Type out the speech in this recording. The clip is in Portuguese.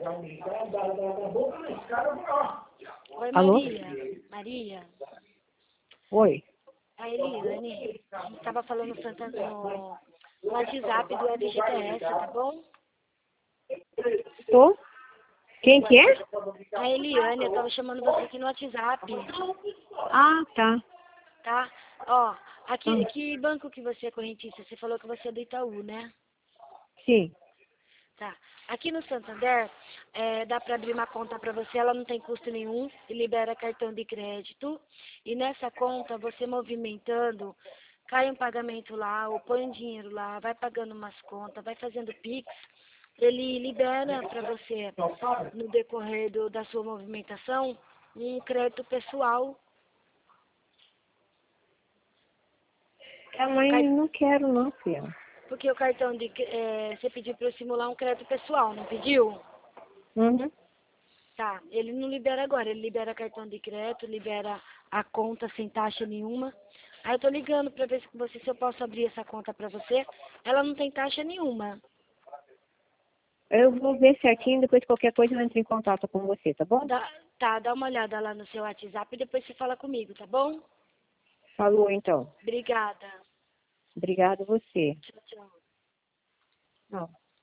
Oi, Alô? Maria. Maria. Oi. A Eliane. A gente tava falando no WhatsApp do FGTS, tá bom? Tô? Quem que é? A Eliane, eu tava chamando você aqui no WhatsApp, Ah, tá. tá? Ó, aqui, que banco que você é correntista? Você falou que você é do Itaú, né? Sim. Tá. Aqui no Santander, dá para abrir uma conta para você, ela não tem custo nenhum e libera cartão de crédito. E nessa conta, você movimentando, cai um pagamento lá, ou põe um dinheiro lá, vai pagando umas contas, vai fazendo Pix, ele libera para você, no decorrer da sua movimentação, um crédito pessoal. Mas Car- não quero não, filha. Porque o cartão você pediu para eu simular um crédito pessoal, não pediu? Uhum. Tá, ele não libera agora, ele libera cartão de crédito, libera a conta sem taxa nenhuma. Aí eu tô ligando pra ver se eu posso abrir essa conta pra você. Ela não tem taxa nenhuma. Eu vou ver certinho, depois qualquer coisa eu entro em contato com você, tá bom? Dá uma olhada lá no seu WhatsApp e depois você fala comigo, tá bom? Falou, então. Obrigada. Obrigada a você. Tchau, tchau. Não.